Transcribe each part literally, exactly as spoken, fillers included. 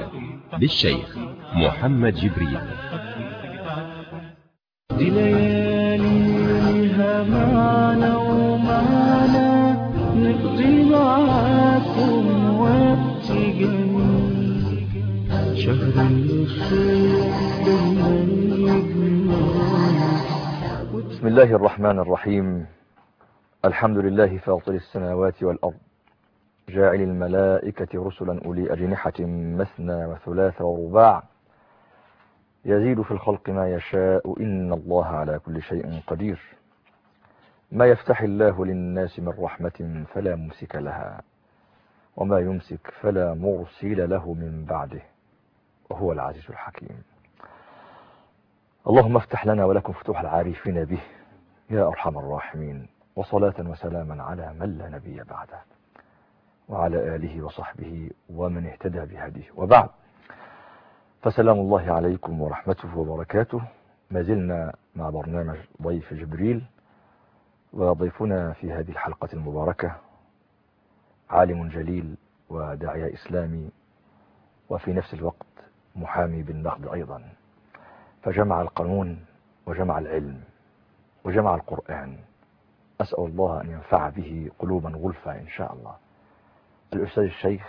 للشيخ محمد جبريل. دي لياليها معنا ومعنا نقضي معاكم وقت جميل، شهر الخير دايما يجمعنا. بسم الله الرحمن الرحيم. الحمد لله فاطر السماوات والأرض، جاعل الملائكة رسلا أولي أجنحة مثنى وثلاث ورباع، يزيد في الخلق ما يشاء، إن الله على كل شيء قدير. ما يفتح الله للناس من رحمة فلا ممسك لها، وما يمسك فلا مرسل له من بعده، وهو العزيز الحكيم. اللهم افتح لنا ولكم فتوح العارفين به يا أرحم الراحمين، وصلاة وسلاما على من لا نبي بعده، وعلى آله وصحبه ومن اهتدى بهديه، وبعد، فسلام الله عليكم ورحمته وبركاته. ما زلنا مع برنامج ضيف جبريل، وضيفنا في هذه الحلقة المباركة عالم جليل وداعية إسلامي، وفي نفس الوقت محامي بالنقد أيضا، فجمع القانون وجمع العلم وجمع القرآن. أسأل الله أن ينفع به قلوبا غلفا إن شاء الله. الأستاذ الشيخ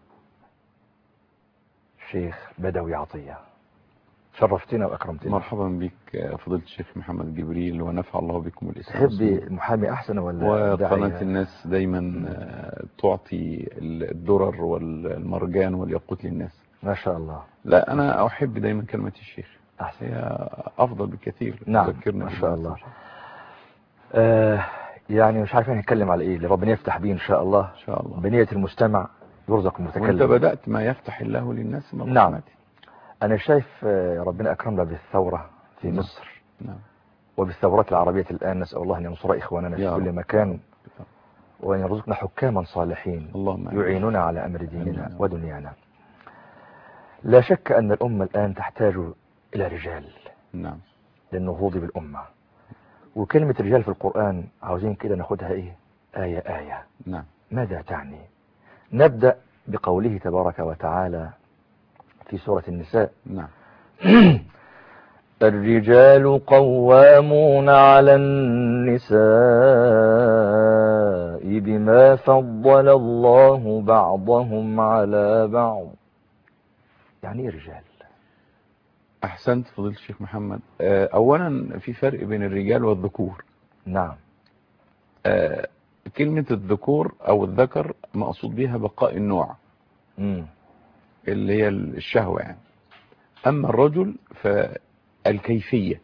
الشيخ بدوي عطية، شرفتنا وأكرمتنا. مرحبا بك فضيلة الشيخ محمد جبريل، ونفع الله بكم الإسلام. تحبي محامي أحسن ولا وقناة الناس دايما تعطي الدرر والمرجان والياقوت للناس ما شاء الله. لا، أنا أحب دايما كلمة الشيخ أحسن، هي أفضل بكثير. نعم ما شاء الله. آه يعني مش عارفين نتكلم على إيه، اللي ربنا يفتح بيه إن شاء الله. إن شاء الله. بنية المستمع يرزق المتكلم. وأنت بدأت ما يفتح الله للناس من نعم. رحمته. أنا شايف ربنا أكرمنا بالثورة في نعم. مصر، نعم. وبالثورات العربية الآن. نسأل الله أن ينصر إخواننا في كل رب. مكان، وأن يرزقنا حكاما صالحين اللهم يعيننا على أمر ديننا أمين. ودنيانا. لا شك أن الأمة الآن تحتاج إلى رجال نعم. للنهوض بالأمة. وكلمة رجال في القرآن عاوزين كده ناخدها إيه، آية آية. نعم. ماذا تعني؟ نبدأ بقوله تبارك وتعالى في سورة النساء: نعم. الرجال قوامون على النساء بما فضل الله بعضهم على بعض. يعني ايه رجال؟ أحسنت فضيلة الشيخ محمد. أولا في فرق بين الرجال والذكور. نعم. آه كلمة الذكور أو الذكر مقصود بها بقاء النوع، مم. اللي هي الشهوة يعني. أما الرجل فالكيفية.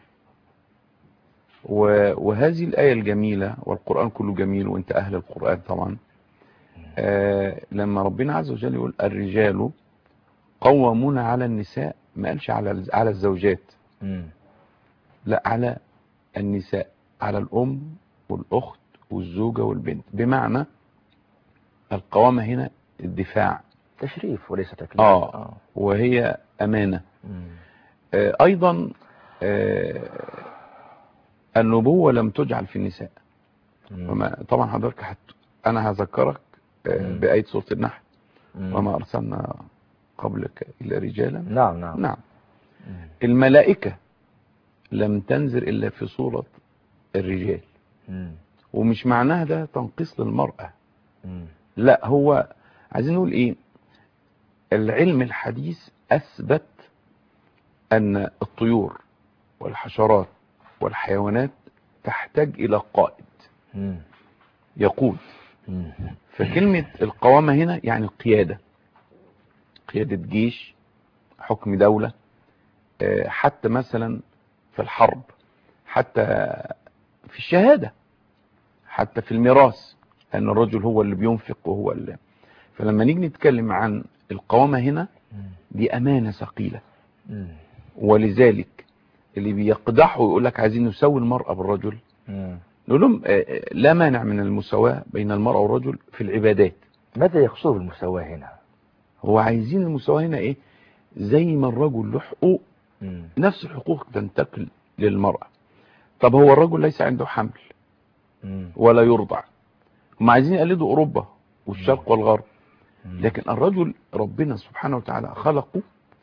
وهذه الآية الجميلة، والقرآن كله جميل وانت أهل القرآن طبعا. آه لما ربنا عز وجل يقول الرجال قوامون على النساء، ما قالش على على الزوجات، مم. لا، على النساء، على الأم والأخت والزوجة والبنت. بمعنى القوامة هنا الدفاع، تشريف وليس تكليف. آه. آه وهي أمانة. آه أيضا آه النبوة لم تجعل في النساء. وما طبعا حضرتك حت... أنا هذكرك آه بآية سورة النحل: وما أرسلنا قبلك إلا رجالا. نعم نعم نعم. الملائكة لم تنزل إلا في صورة الرجال. مم. ومش معناها ده تنقيص للمرأة. مم. لا، هو عايزين نقول ايه، العلم الحديث اثبت ان الطيور والحشرات والحيوانات تحتاج الى قائد مم. يقود. مم. فكلمة القوامة هنا يعني القيادة، قيادة جيش، حكم دولة، حتى مثلا في الحرب، حتى في الشهادة، حتى في الميراث، أن الرجل هو اللي بينفق وهو اللي. فلما نيجي نتكلم عن القوامة هنا، دي أمانة ثقيلة. ولذلك اللي بيقدحوا ويقول لك عايزين نسوي المرأة بالرجل، نقول لهم لا مانع من المساواة بين المرأة والرجل في العبادات. ماذا يقصد بالمساواة هنا؟ هو عايزين المساواة هنا ايه؟ زي ما الرجل له حقوق، نفس الحقوق تنتقل للمرأة. طب هو الرجل ليس عنده حمل ولا يرضع، هم عايزين يقلدوا أوروبا والشرق والغرب. لكن الرجل ربنا سبحانه وتعالى خلقه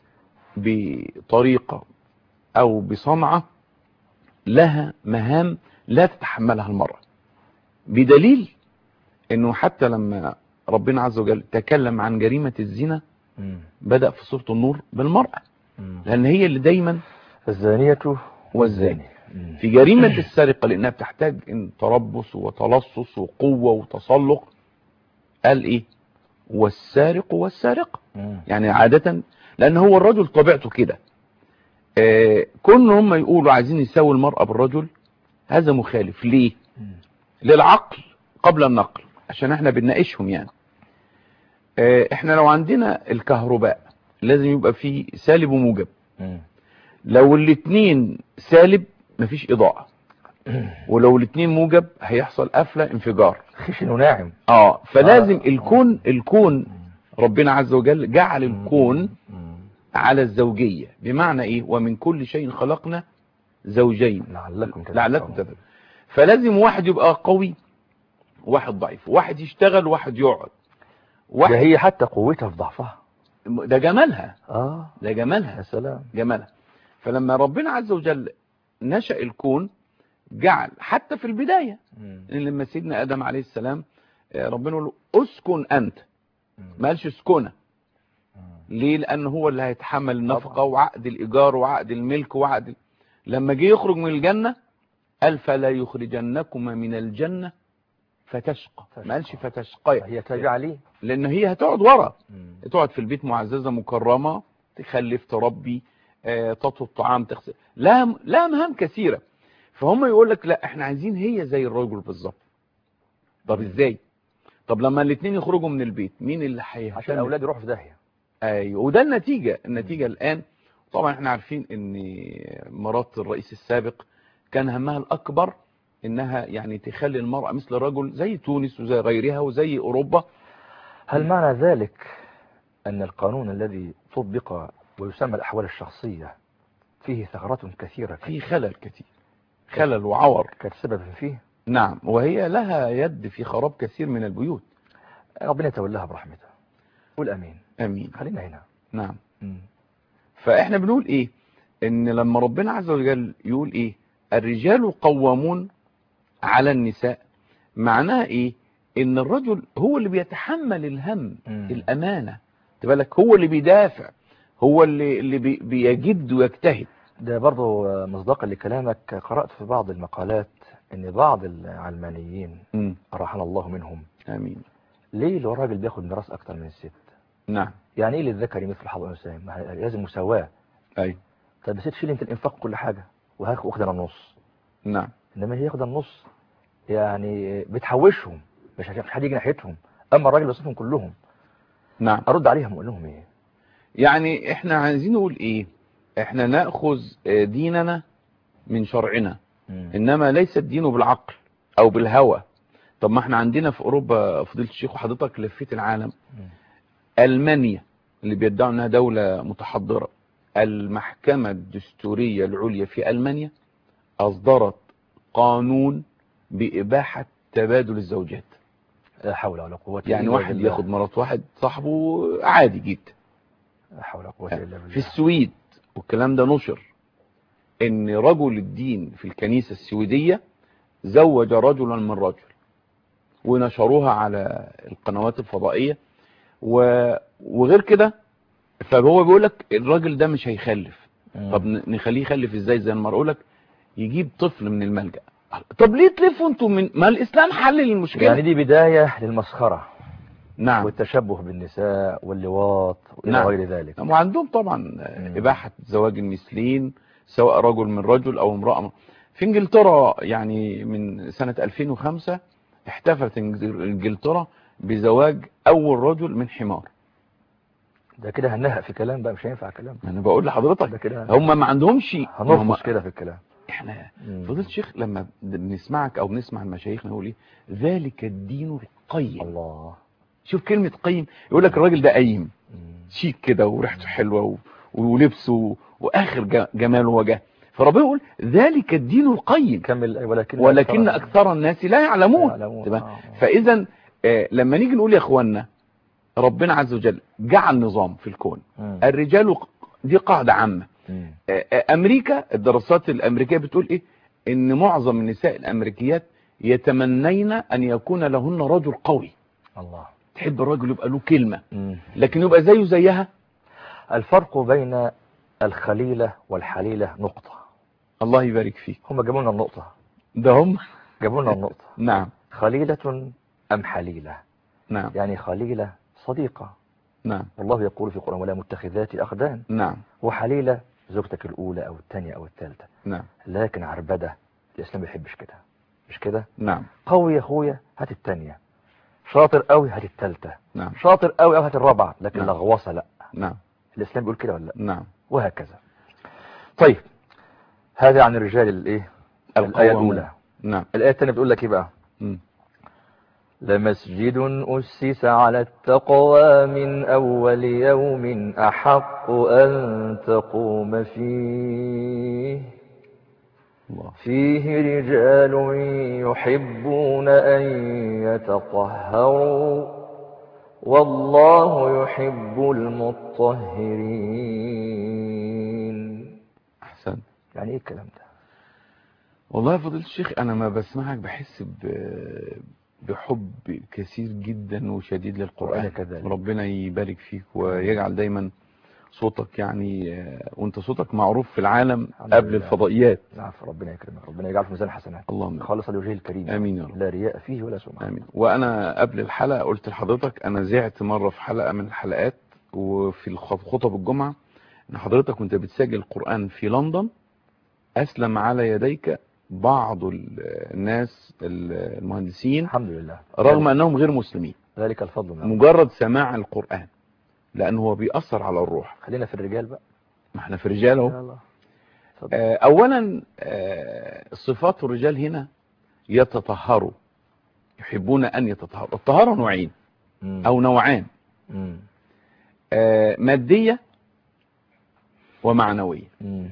بطريقة او بصنعة لها مهام لا تتحملها المرأة، بدليل انه حتى لما ربنا عز وجل تكلم عن جريمة الزنا بدأ في سورة النور بالمرأة، لان هي اللي دايما الزانية والزاني. في جريمة السرقة لانها بتحتاج ان تربص وتلصص وقوة وتسلق، قال ايه؟ والسارق والسارقة. يعني عادة لان هو الرجل طبيعته كده، آه كون هم يقولوا عايزين يساوي المرأة بالرجل، هذا مخالف. ليه؟ للعقل قبل النقل، عشان احنا بنناقشهم. يعني اه احنا لو عندنا الكهرباء لازم يبقى فيه سالب وموجب، لو الاتنين سالب مفيش اضاءة، ولو الاتنين موجب هيحصل قفلة انفجار خشن وناعم. اه فلازم آه. الكون الكون ربنا عز وجل جعل الكون على الزوجية، بمعنى ايه؟ ومن كل شيء خلقنا زوجين لعلكم لعلكم تذكرون. فلازم واحد يبقى قوي واحد ضعيف، واحد يشتغل واحد يقعد. واحد ده هي حتى قوتها في ضعفها، ده جمالها. اه ده جمالها. يا سلام جمالها. فلما ربنا عز وجل نشأ الكون جعل حتى في البداية مم. لما سيدنا آدم عليه السلام ربنا يقول له اسكن أنت، ما قالش اسكنه. ليه؟ لأنه هو اللي هيتحمل النفقة وعقد الإيجار وعقد الملك وعقد. لما جه يخرج من الجنة قال فلا يخرجنكما من الجنة فتشقى، ما قالش فتشقى. هي تابعة ليه؟ لأن هي هتقعد ورا، تقعد في البيت معززة مكرمة، تخلف تربي، آه، تطهو الطعام، تغسل، لا لا مهام كثيرة. فهم يقول لك لا احنا عايزين هي زي الرجل بالظبط. طب ازاي؟ طب لما الاثنين يخرجوا من البيت مين اللي هيهتم؟ عشان الاولاد يروحوا في داهية. ايوه، وده النتيجة. النتيجة مم. الآن طبعا احنا عارفين ان مرات الرئيس السابق كان همها الأكبر انها يعني تخلي المرأة مثل الرجل زي تونس وزي غيرها وزي أوروبا. هل معنى ذلك أن القانون الذي طبق ويسمى الأحوال الشخصية فيه ثغرات كثيرة؟ فيه خلل كثير، خلل وعور كانت سبب فيه. نعم، وهي لها يد في خراب كثير من البيوت. ربنا يتولاها برحمته. قول أمين. أمين. خلينا هنا. نعم. م. فإحنا بنقول إيه؟ إن لما ربنا عز وجل يقول إيه؟ الرجال قوامون على النساء، معناها إيه؟ إن الرجل هو اللي بيتحمل الهم، م. الأمانة، تبالك هو اللي بيدافع، هو اللي اللي بي بيجد ويجتهد. ده برضه مصداقا لكلامك، قرأت في بعض المقالات ان بعض العلمانيين رحمنا الله منهم، امين، ليه لو الراجل بياخد ميراث اكتر من الست؟ نعم. يعني ايه للذكر مثل حظ الانثيين؟ لازم مساواه. ايوه. طب الست شيل انت الانفاق كل حاجه وهاك واخد النص. نعم. انما هي ياخد النص، يعني بتحوشهم، مش عشان حد يجي ناحيتهم. اما الراجل بيصرفهم كلهم. نعم. ارد عليهم واقول لهم ايه؟ يعني احنا عايزين نقول ايه؟ احنا ناخذ ديننا من شرعنا، م. انما ليس الدين بالعقل او بالهوى. طب ما احنا عندنا في اوروبا فضيلة الشيخ وحضرتك لفيت العالم، م. المانيا اللي بيدعوا انها دولة متحضرة، المحكمة الدستورية العليا في المانيا اصدرت قانون باباحة تبادل الزوجات. لا حول ولا قوة الا بالله. يعني واحد ياخد مرات واحد صاحبه عادي جدا. لا حول ولا قوة الا بالله. في السويد والكلام ده نشر ان رجل الدين في الكنيسة السويدية زوج رجلا من رجل، ونشروها على القنوات الفضائية وغير كده. فهو بيقول لك الراجل ده مش هيخلف. طب نخليه يخلف ازاي؟ زي ما اقول لك يجيب طفل من الملجأ. طب ليه تلفوا انتوا من ما الاسلام حل المشكلة؟ يعني دي بداية للمسخرة. نعم. والتشبه بالنساء واللواط والى نعم. غير ذلك. وعندهم طبعا اباحة زواج المثلين سواء رجل من رجل او امرأة. في انجلترا يعني من سنة ألفين وخمسة احتفلت انجلترا بزواج اول رجل من حمار. ده كده هنهق في كلام بقى، مش هينفع كلام. انا بقول لحضرتك هم ما عندهمش، هنرفض كده في الكلام. احنا فضيلة الشيخ لما بنسمعك او بنسمع المشايخ نقول ايه؟ ذلك الدين القيم. الله، شوف كلمة قيم. يقول لك الراجل ده قيم شيك كده وريحته حلوة ولبسه واخر جماله وجه. فربنا يقول ذلك الدين القيم. كمل. ولكن ولكن اكثر الناس لا يعلمون. آه. فاذا آه لما نيجي نقول يا اخوانا ربنا عز وجل جعل نظام في الكون. مم. الرجال دي قاعدة عامة. مم. امريكا الدراسات الامريكية بتقول ايه؟ ان معظم النساء الامريكيات يتمنين ان يكون لهن رجل قوي. الله. تحب الرجل يبقى له كلمة، مم. لكن يبقى زيه زيها. الفرق بين الخليلة والحليلة نقطة. الله يبارك فيك. هم جابوا لنا النقطة. ده هم جابوا لنا النقطة. نعم. خليلة أم حليلة؟ نعم. يعني خليلة صديقة. نعم. والله يقول في القرآن ولا متخذات أخدان. نعم. وحليلة زوجتك الأولى أو الثانية أو الثالثة. نعم. لكن عربدة الإسلام ما بيحبش كده. مش كده؟ نعم. قوي يا أخويا هات الثانية، شاطر قوي هات الثالثة، نعم. شاطر قوي أو هات الرابعة، لكن نعم. لغوصة لا. نعم. الإسلام بيقول كده ولا لا؟ نعم. وهكذا. طيب هذا عن الرجال الايه؟ الآية الأولى. نعم. الآية الثانية بتقول لك ايه بقى؟ م. لمسجد أسس على التقوى من أول يوم أحق أن تقوم فيه الله. فيه رجال يحبون أن يتطهروا والله يحب المطهرين. أحسن. يعني ايه الكلام ده؟ والله يا فضيلة الشيخ أنا ما بسمعك بحس بحب كثير جدا وشديد للقرآن. ربنا يبارك فيك ويجعل دايما صوتك يعني، وانت صوتك معروف في العالم قبل الفضائيات. نعم ربنا يكرمك، ربنا يجعل في ميزان حسنات. اللهم خالص لوجهه الكريم. امين يا رب. لا رياء فيه ولا سمعة. امين. وانا قبل الحلقة قلت لحضرتك انا زعت مرة في حلقة من الحلقات وفي خطب الجمعة ان حضرتك كنت بتسجل القرآن في لندن، اسلم على يديك بعض الناس المهندسين الحمد لله رغم انهم غير مسلمين. ذلك الفضل منه. مجرد سماع القرآن لانه هو بيأثر على الروح. خلينا في الرجال بقى. ما احنا في الرجال اهو. اولا صفات الرجال هنا يتطهروا، يحبون ان يتطهروا. الطهارة نوعين مم. او نوعان. مم. مادية ومعنوية. مم.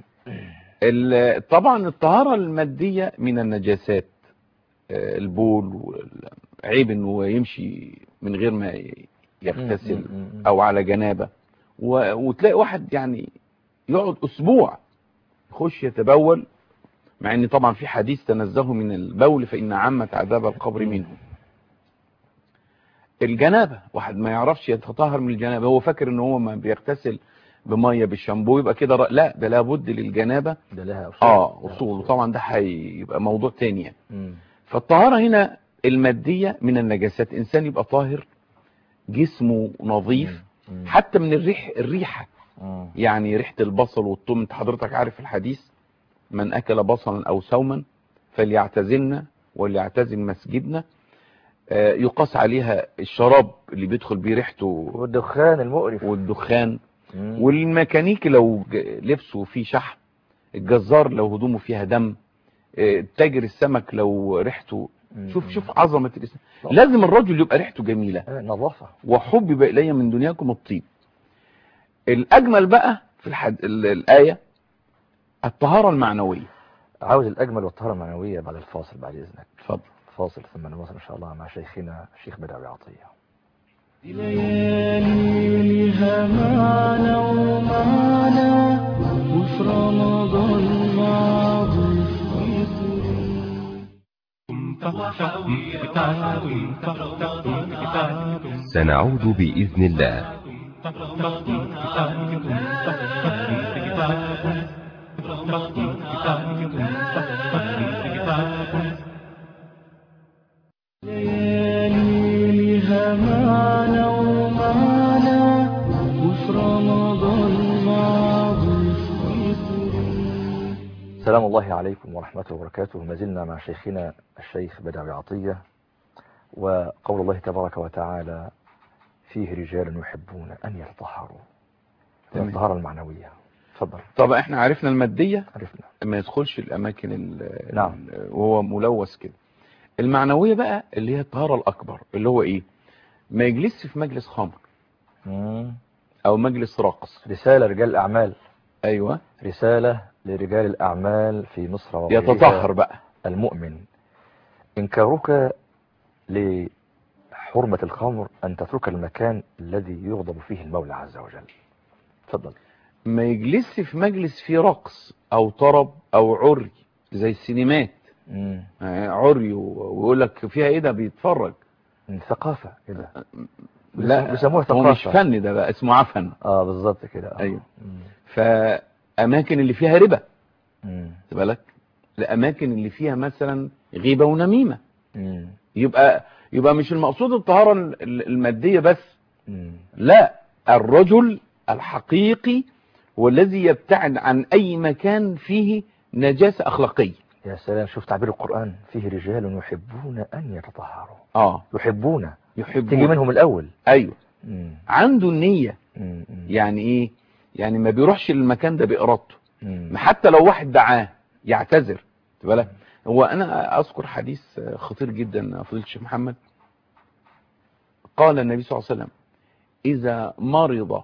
طبعا الطهارة المادية من النجاسات، البول، عيب انه يمشي من غير ما يغتسل او على جنابة، وتلاقي واحد يعني يقعد اسبوع يخش يتبول، مع ان طبعا في حديث تنزهوا من البول فان عامة عذاب القبر منه. الجنابة واحد ما يعرفش يتطهر من الجنابة، هو فاكر ان هو ما بيغتسل بمية بالشامبو يبقى كده، لا ده لابد للجنابة ده لها اصول. اه اصول، وطبعا ده هيبقى موضوع تاني يعني. فالطهارة هنا المادية من النجاسات، انسان يبقى طاهر جسمه نظيف مم. حتى من الريح الريحة مم. يعني ريحة البصل والثوم. انت حضرتك عارف الحديث من اكل بصلا او ثوما فليعتزلنا وليعتزل مسجدنا. آه يقاس عليها الشراب اللي بيدخل بيه ريحته والدخان المقرف والدخان مم. والميكانيكي لو لبسه فيه شحم، الجزار لو هدومه فيها دم، آه تاجر السمك لو ريحته مم. شوف شوف عظمة الاسلام. لازم الرجل يبقى ريحته جميلة نظافة. وحبب إلي من دنياكم الطيب. الأجمل بقى في الحد... الآية الطهارة المعنوية. عاوز الأجمل والطهارة المعنوية بعد الفاصل بعد إذنك. اتفضل. فاصل ثم نواصل إن شاء الله مع شيخنا الشيخ بدوي عطية. لياليها معنى ومعنى وفي رمضان ماضي سنعود بإذن الله. لياليها معنى ومعنى وفي رمضان ماضي. سلام الله عليكم ورحمة الله وبركاته. ما زلنا مع شيخنا الشيخ بدوي عطية، وقول الله تبارك وتعالى فيه رجال يحبون أن يتطهروا. الطهارة المعنوية. تفضل. طبعا احنا عرفنا المادية، عرفنا ما يدخلش الأماكن ال نعم وهو ملوث كده. المعنوية بقى اللي هي الطهارة الأكبر اللي هو إيه؟ ما يجلس في مجلس خمر مم. أو مجلس رقص. رسالة رجال الأعمال. أيوة رسالة لرجال الأعمال في مصر وغيرها. يتطهر بقى المؤمن. إنكارك لحب حرمة الخمر أن تترك المكان الذي يغضب فيه المولى عز وجل. تفضل. ما يجلس في مجلس فيه رقص او طرب او عري زي السينمات. مم. عري ويقول لك فيها ايه ده بيتفرج. ثقافة كده. لا بيسموها ثقافة. هو مش فن ده بقى اسمه عفن. اه بالظبط كده. آه. ايوه. مم. فاماكن اللي فيها ربا مم. خد بالك، الاماكن اللي فيها مثلا غيبة ونميمة. مم. يبقى يبقى مش المقصود الطهارة المادية بس. مم. لا، الرجل الحقيقي هو الذي يبتعد عن اي مكان فيه نجاسة اخلاقية. يا سلام، شوف تعبير القرآن، فيه رجال يحبون أن يتطهروا. اه يحبون يحبون تيجي منهم الأول. ايوه. مم. عنده النية. مم. مم. يعني ايه؟ يعني ما بيروحش المكان ده بإرادته. مم. حتى لو واحد دعاه يعتذر. خد بالك، هو انا اذكر حديث خطير جدا فضيلة الشيخ محمد. قال النبي صلى الله عليه وسلم: اذا مرض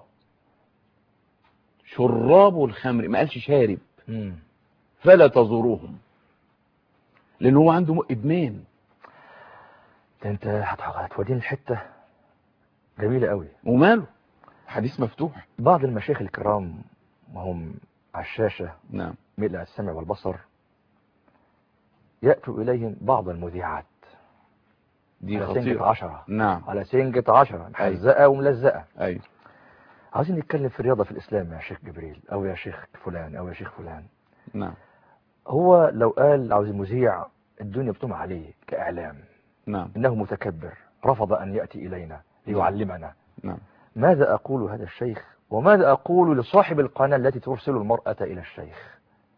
شراب الخمر، ما قالش شارب، مم. فلا تزوروهم، لان هو عنده ادمان. ده انت هت- هتوديني الحتة جميلة قوي. وماله، حديث مفتوح. بعض المشايخ الكرام وهم على الشاشة نعم. ملء السمع والبصر، يأتوا إليهم بعض المذيعات دي على سنجة خطيرة. عشرة، نعم. على سنجة عشرة، محزقة وملزقة. ايوه. عاوزين نتكلم في الرياضة في الإسلام يا شيخ جبريل، أو يا شيخ فلان، أو يا شيخ فلان. نعم. هو لو قال عاوز مذيع، الدنيا بتقوم عليه كإعلام نعم. إنه متكبر، رفض أن يأتي إلينا ليعلمنا. نعم. ماذا أقول هذا الشيخ، وماذا أقول لصاحب القناة التي ترسل المرأة إلى الشيخ؟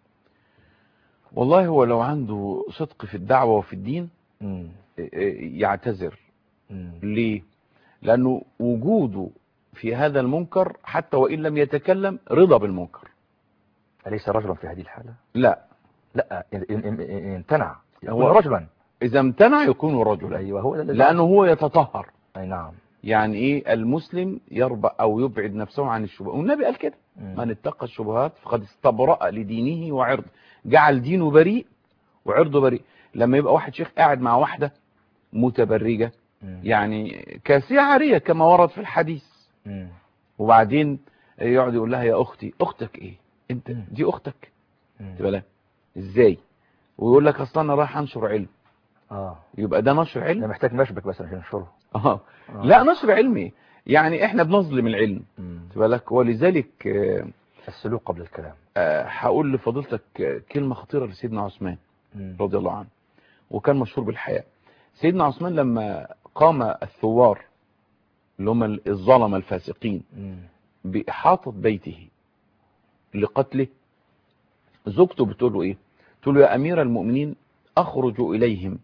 والله هو لو عنده صدق في الدعوة وفي الدين مم. يعتذر. مم. ليه؟ لأنه وجوده في هذا المنكر حتى وإن لم يتكلم رضا بالمنكر. أليس رجلا في هذه الحالة؟ لا. لا، إن, إن, إن, إن امتنع يكون هو رجلا. إذا امتنع يكون رجلا. أيوة، هو ده لأنه هو يتطهر. أي نعم. يعني إيه؟ المسلم يربأ أو يبعد نفسه عن الشبهات، والنبي قال كده: من اتقى الشبهات فقد استبرأ لدينه وعرضه. جعل دينه بريء وعرضه بريء. لما يبقى واحد شيخ قاعد مع واحدة متبرجة، مم. يعني كاسية عارية كما ورد في الحديث، مم. وبعدين يقعد يقول لها: يا أختي. أختك إيه؟ أنت مم. دي أختك؟ مم. تبقى إزاي؟ ويقول لك: أصلا أنا رايح أنشر علم. آه. يبقى ده نشر ده علم؟ محتاج مشبك بس عشان ننشره. آه. لا، نشر علمي. يعني إحنا بنظلم العلم. مم. تبقى لك. ولذلك آه، السلوك قبل الكلام. آه، هقول لفضيلتك آه، كلمة خطيرة لسيدنا عثمان مم. رضي الله عنه، وكان مشهور بالحياة. سيدنا عثمان لما قام الثوار اللي هم الظلمة الفاسقين مم. بإحاطة بيته لقتله، زوجته بتقول له إيه؟ تقول له: يا أمير المؤمنين، أخرج إليهم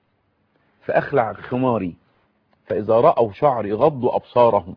فأخلع خماري، فإذا رأوا شعري غضوا أبصارهم،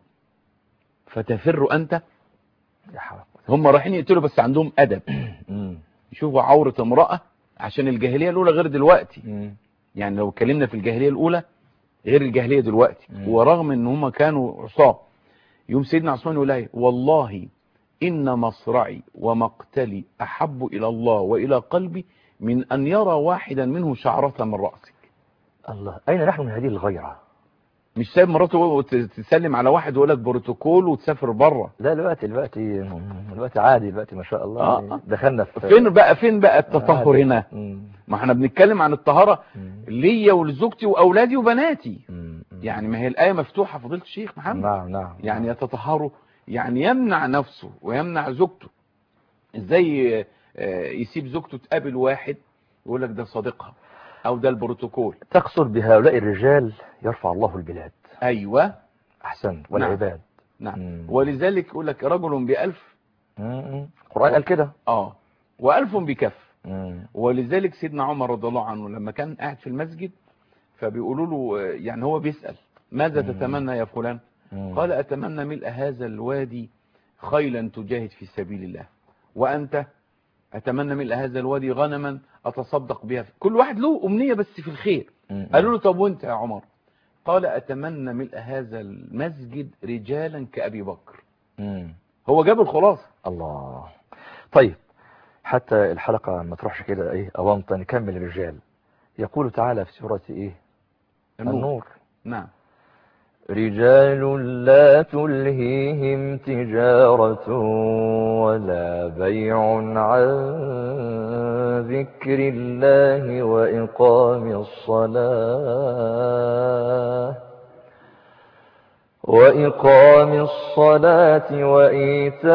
فتفر أنت. يا حرام. هم رايحين يقتلوا بس عندهم أدب. مم. يشوفوا عورة امرأة، عشان الجاهلية الأولى غير دلوقتي. مم. يعني لو اتكلمنا في الجاهلية الأولى غير الجاهلية دلوقتي. مم. ورغم ان هم كانوا عصاة، يوم سيدنا عثمان يقول لها: والله إن مصرعي ومقتلي أحب إلى الله وإلى قلبي من أن يرى واحدا منه شعرة من رأسك. الله، أين نحن من هذه الغيرة؟ مش سايب مراته وتسلم على واحد ويقول لك بروتوكول وتسافر بره. لا، دلوقتي دلوقتي دلوقتي عادي، دلوقتي ما شاء الله. آه. يعني دخلنا في فين بقى فين بقى التطهر عادي. هنا؟ مم. ما احنا بنتكلم عن الطهارة مم. ليا ولزوجتي وأولادي وبناتي. مم. يعني ما هي الآية مفتوحة فضيلة الشيخ محمد. نعم نعم. يعني يتطهروا، يعني يمنع نفسه ويمنع زوجته. ازاي آه، يسيب زوجته تقابل واحد يقول لك ده صديقها او ده البروتوكول؟ تقصد بهؤلاء الرجال يرفع الله البلاد. ايوه. أحسن، والعباد. نعم. مم. ولذلك يقول لك: رجل بألف. مم. القرآن قال كده. اه وألف بكف. مم. ولذلك سيدنا عمر رضي الله عنه لما كان قاعد في المسجد، فبيقولوا له آه، يعني هو بيسأل: ماذا مم. تتمنى يا فلان؟ مم. قال: أتمنى ملء هذا الوادي خيلا تجاهد في سبيل الله. وأنت؟ أتمنى ملء هذا الوادي غنما أتصدق بها. كل واحد له أمنية بس في الخير. مم. قالوا له: طب وانت يا عمر؟ قال: أتمنى ملء هذا المسجد رجالا كأبي بكر. مم. هو جاب الخلاصة. الله. طيب، حتى الحلقة ما تروحش كده ايه أونطة، نكمل الرجال. يقول تعالى في سورة ايه؟ النور. النور. نعم. رجال لا تلهيهم تجارة ولا بيع عن ذكر الله وإقام الصلاة وإقام الصلاة وإيتاء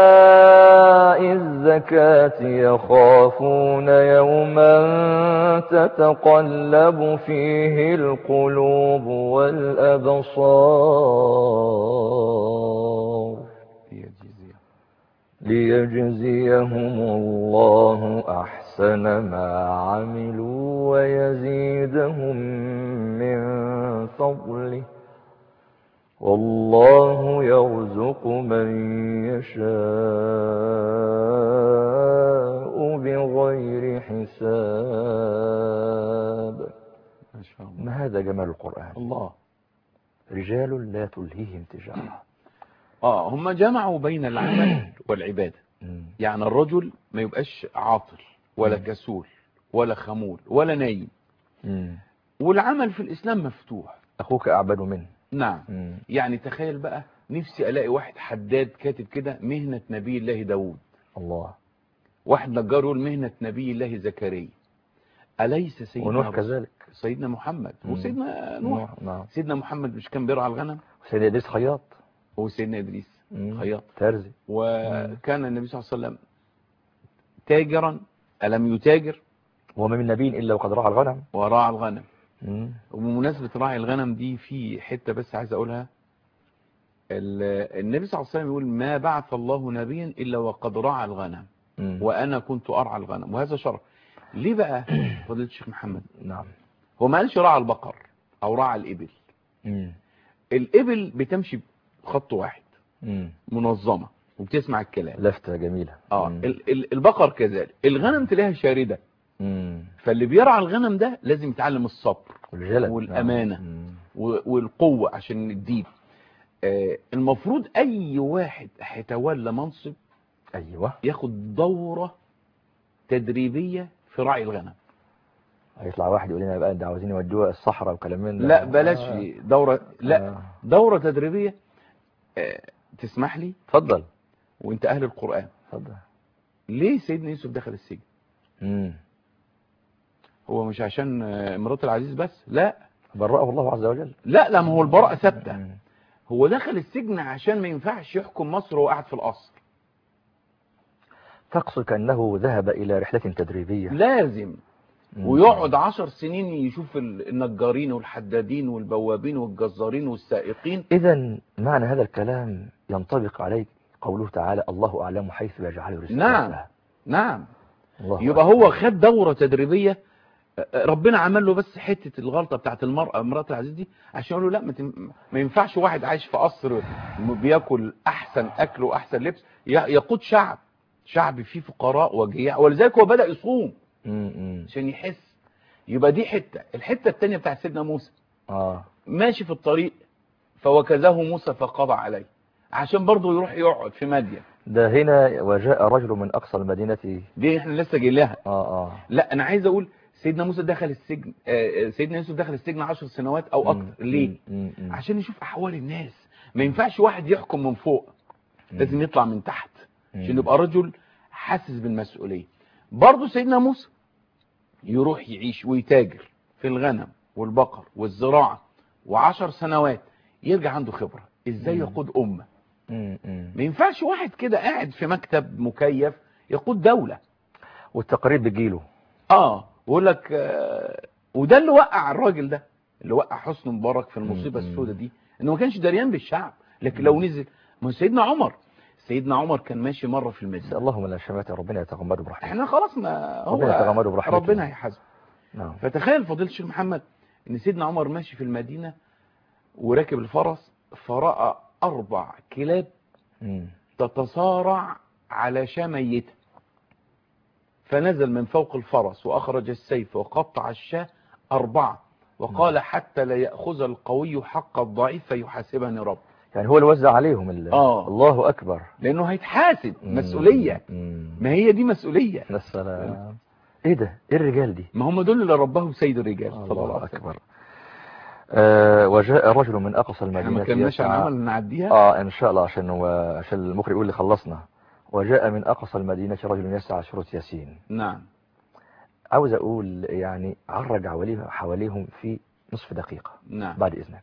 الزكاة يخافون يوما تتقلب فيه القلوب والأبصار ليجزيهم الله أحسن ما عملوا ويزيدهم من فضله والله يرزق من يشاء بغير حساب. ما شاء الله. ما هذا جمال القرآن. الله. رجال لا تلهيهم تجارة. اه هم جمعوا بين العمل والعبادة. يعني الرجل ما يبقاش عاطل ولا كسول ولا خمول ولا نايم. والعمل في الإسلام مفتوح. أخوك أعبد منه. نعم. مم. يعني تخيل بقى، نفسي الاقي واحد حداد كاتب كده مهنة نبي الله داود. الله. واحد نجار يقول مهنة نبي الله زكريا. أليس سيدنا ونوح كذلك، سيدنا محمد مم. وسيدنا نوح. نعم. سيدنا محمد مش كان بيرعى الغنم؟ وسيدنا إدريس خياط. وسيدنا إدريس خياط ترزي. وكان مم. النبي صلى الله عليه وسلم تاجرا ألم يتاجر؟ وما من نبي إلا وقد رعى الغنم. ورعى الغنم. وبمناسبة راعي الغنم دي في حتة بس عايز اقولها. النبي صلى الله عليه وسلم يقول ما بعث الله نبيا الا وقد رعى الغنم م. وانا كنت ارعى الغنم، وهذا شرف. ليه بقى فضيلة الشيخ محمد؟ نعم. هو ما قالش رعى البقر او رعى الابل. م. الابل بتمشي بخط واحد م. منظمة وبتسمع الكلام. لفتة جميلة. اه ال ال البقر كذلك. الغنم تلاقيها شاردة. مم. فاللي بيرعى الغنم ده لازم يتعلم الصبر والأمانة مم. والقوة عشان الدين. آه المفروض أي واحد هيتولى منصب أيوة ياخد دورة تدريبية في رعي الغنم. هيطلع واحد يقول لنا بقى ده عاوزين يودوها الصحراء وكلام من ده. لا بلاش آه. دورة لا آه. دورة تدريبية. آه تسمح لي؟ اتفضل. وانت أهل القرآن. اتفضل. ليه سيدنا يوسف دخل السجن؟ امم هو مش عشان مرات العزيز بس، لا برأه الله عز وجل. لا لا ما هو البراءة ثابتة. هو دخل السجن عشان ما ينفعش يحكم مصر وهو قاعد في القصر. تقصد كأنه ذهب إلى رحلة تدريبية. لازم. مم. ويقعد عشر سنين يشوف النجارين والحدادين والبوابين والجزارين والسائقين. إذا معنى هذا الكلام ينطبق عليك قوله تعالى الله أعلم حيث يجعل رزقه. نعم نعم. يبقى هو خد دورة تدريبية. ربنا عمل له بس حتة الغلطة بتاعت المرأة مرات العزيز دي عشان يقول له لا ما ينفعش واحد عايش في قصر بياكل أحسن أكل وأحسن لبس يقود شعب شعب فيه فقراء وجياع، ولذلك هو بدأ يصوم عشان يحس. يبقى دي حتة. الحتة التانية بتاعت سيدنا موسى آه. ماشي في الطريق فوكزه موسى فقضى عليه عشان برضه يروح يقعد في مدين. ده هنا وجاء رجل من أقصى المدينة دي احنا لسه جاي لها. آه آه. لا أنا عايز أقول سيدنا موسى دخل السجن. آه سيدنا يوسف دخل السجن عشر سنوات أو أكتر. ليه؟ مم. مم. عشان يشوف أحوال الناس. ما ينفعش واحد يحكم من فوق، لازم يطلع من تحت عشان يبقى رجل حاسس بالمسؤولية. برضه سيدنا موسى يروح يعيش ويتاجر في الغنم والبقر والزراعة وعشر سنوات يرجع عنده خبرة ازاي يقود أمة. ما ينفعش واحد كده قاعد في مكتب مكيف يقود دولة. والتقرير بيجيله اه ويقول لك آه وده اللي وقع الراجل ده، اللي وقع حسني مبارك في المصيبة السوداء دي، انه ما كانش دريان بالشعب. لكن لو نزل، ما سيدنا عمر سيدنا عمر كان ماشي مرة في المدينة. اللهم لا شماتة، ربنا يتغمده برحمته. احنا خلاص ما هو ربنا يتغمده برحمته، ربنا هيحاسبه. نعم. فتخيل فضيلة الشيخ محمد ان سيدنا عمر ماشي في المدينة وراكب الفرس فرأى اربع كلاب مم. تتصارع على شاة ميتة، فنزل من فوق الفرس واخرج السيف وقطع الشاة اربعة وقال مم. حتى لا يأخذ القوي حق الضعيف فيحاسبني رب. يعني هو اللي وزع عليهم اللي. آه. الله أكبر. لأنه هيتحاسب. مم. مسؤولية. مم. ما هي دي مسؤولية. السلام. ايه ده؟ ايه الرجال دي؟ ما هم دول اللي ربهم سيد الرجال. الله أكبر. آه وجاء رجل من أقصى احنا المدينة ما كملناش عن يسعى- عمل نعديها. اه ان شاء الله، عشان هو عشان المخرج يقول لي خلصنا. وجاء من اقصى المدينة رجل يسعى شروط ياسين. نعم. عاوز اقول يعني عرج حواليهم حواليهم في نصف دقيقة نعم. بعد اذنك.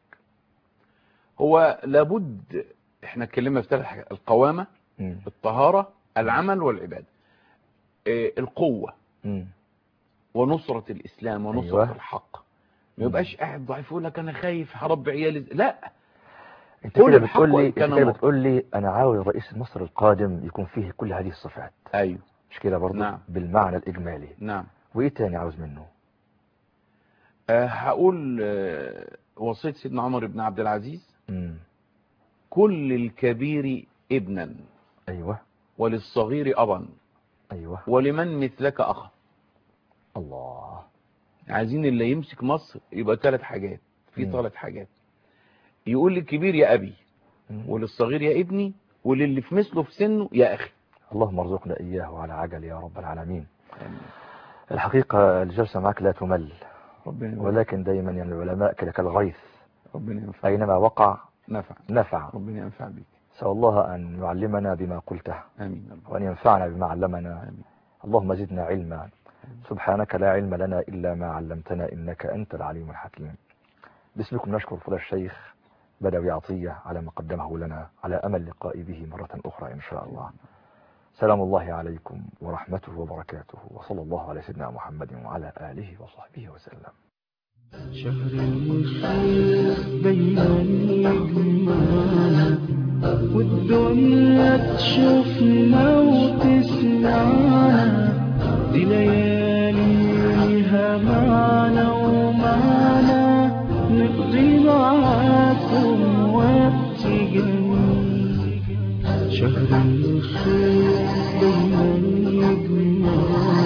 هو لابد، احنا اتكلمنا في ثلاث حاجات: القوامة، مم. الطهارة، العمل والعبادة. إيه القوة مم. ونصرة الإسلام ونصرة أيوة. الحق. ما يبقاش قاعد ضعيف يقول لك أنا خايف هربي عيالي. لا، انت قول كده الحق بتقول لي وإن انت كان كده مر. بتقول لي انا عاوز رئيس مصر القادم يكون فيه كل هذه الصفات. أيوه. مش كده برضه؟ نعم. بالمعنى الاجمالي. نعم. وايه تاني عاوز منه؟ أه هقول أه وصية سيدنا عمر بن عبد العزيز: مم. كل الكبير ابنا ايوه. وللصغير أبا ايوه. ولمن مثلك أخا. الله. عايزين اللي يمسك مصر يبقى ثلاث حاجات، في مم. ثلاث حاجات. يقول للكبير يا أبي، مم. وللصغير يا ابني، وللي في مثله في سنه يا أخي. اللهم ارزقنا اياه على عجل يا رب العالمين. آمين. الحقيقة الجلسة معك لا تمل، ربنا يبارك. ولكن دايما يعني العلماء كده كالغيث ربنا ينفع. أينما وقع نفع. نفع. ربنا ينفع بك. سأل الله أن يعلمنا بما قلته، آمين يا رب. وأن ينفعنا بما علمنا. آمين. اللهم زدنا علما. سبحانك لا علم لنا إلا ما علمتنا إنك أنت العليم الحكيم. باسمكم نشكر فضل الشيخ بدوي عطية على ما قدمه لنا، على أمل لقاء به مرة أخرى إن شاء الله. سلام الله عليكم ورحمته وبركاته، وصلى الله على سيدنا محمد وعلى آله وصحبه وسلم. شهر الخير بيني وبيننا، والدنيا تشوفنا وتسمعنا، دي لياليها معنا ومعنا، نقضي معاكم وقت جميل. شهر الخير بيني وبيننا،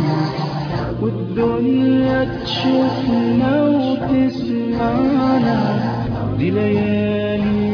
والدنيا تشوفنا وتسمعنا، دي ليالي